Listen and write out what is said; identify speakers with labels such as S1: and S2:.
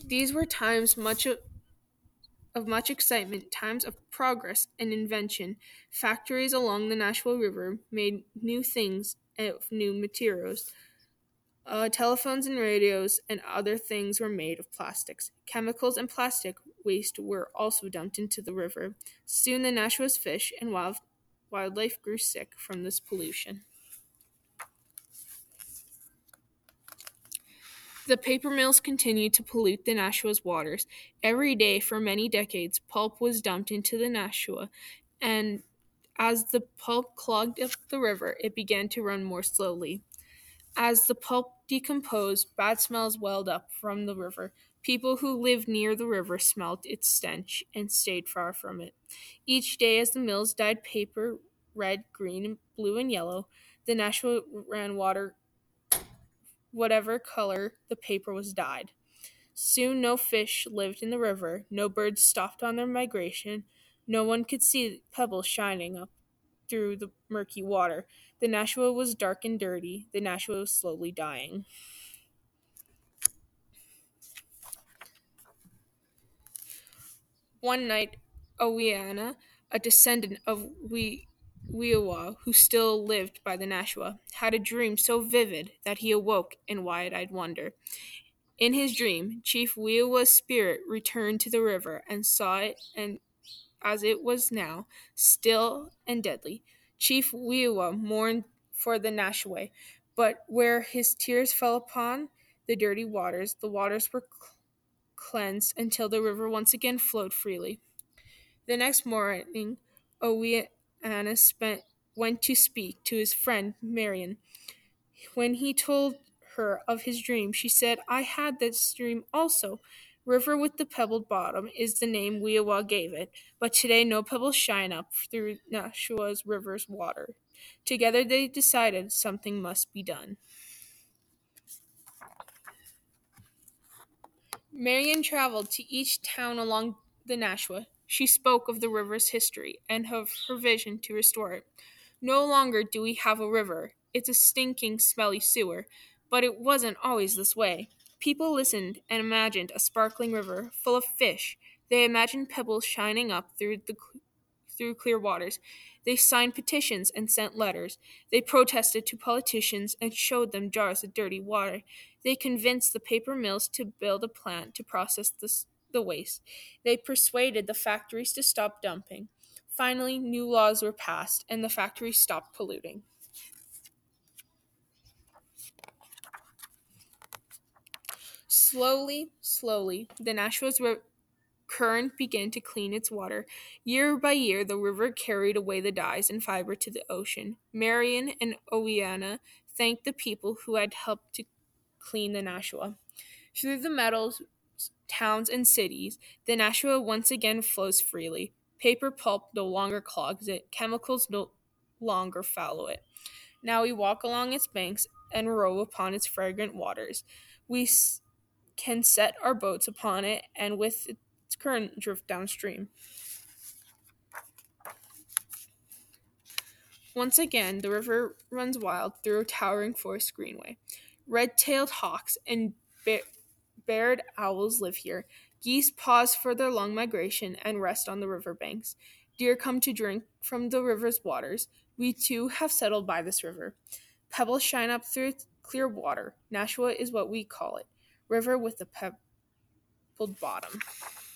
S1: These were times of much excitement, times of progress and invention. Factories along the Nashua River made new things of new materials. Telephones and radios and other things were made of plastics. Chemicals and plastic waste were also dumped into the river. Soon the Nashua's fish and wildlife grew sick from this pollution. The paper mills continued to pollute the Nashua's waters. Every day for many decades, pulp was dumped into the Nashua, and as the pulp clogged up the river, it began to run more slowly. As the pulp decomposed, bad smells welled up from the river. People who lived near the river smelled its stench and stayed far from it. Each day, as the mills dyed paper red, green, blue, and yellow, the Nashua ran water whatever color the paper was dyed. Soon no fish lived in the river, no birds stopped on their migration, no one could see pebbles shining up through the murky water. The Nashua was dark and dirty. The Nashua was slowly dying. One night, Oweana, a descendant of Weawa, who still lived by the Nashua, had a dream so vivid that he awoke in wide-eyed wonder. In his dream, Chief Weawa's spirit returned to the river and saw it and as it was now, still and deadly. Chief Weawa mourned for the Nashua, but where his tears fell upon the dirty waters, the waters were cleansed until the river once again flowed freely. The next morning, Oweana went to speak to his friend Marion. When he told her of his dream, she said, "I had this dream also. River with the pebbled bottom is the name Weawa gave it, but today no pebbles shine up through Nashua's river's water." Together they decided something must be done. Marian traveled to each town along the Nashua. She spoke of the river's history and of her vision to restore it. No longer do we have a river. It's a stinking, smelly sewer. But it wasn't always this way. People listened and imagined a sparkling river full of fish. They imagined pebbles shining up through clear waters. They signed petitions and sent letters. They protested to politicians and showed them jars of dirty water. They convinced the paper mills to build a plant to process the waste. They persuaded the factories to stop dumping. Finally, new laws were passed and the factories stopped polluting. Slowly, the Nashua's current began to clean its water. Year by year, the river carried away the dyes and fiber to the ocean. Marian and Oweana thanked the people who had helped to clean the Nashua. Through the meadows, towns, and cities, the Nashua once again flows freely. Paper pulp no longer clogs it. Chemicals no longer foul it. Now we walk along its banks and row upon its fragrant waters. We can set our boats upon it and with its current drift downstream. Once again, the river runs wild through a towering forest greenway. Red-tailed hawks and barred owls live here. Geese pause for their long migration and rest on the river banks. Deer come to drink from the river's waters. We too have settled by this river. Pebbles shine up through its clear water. Nashua is what we call it. River with a pebbled bottom.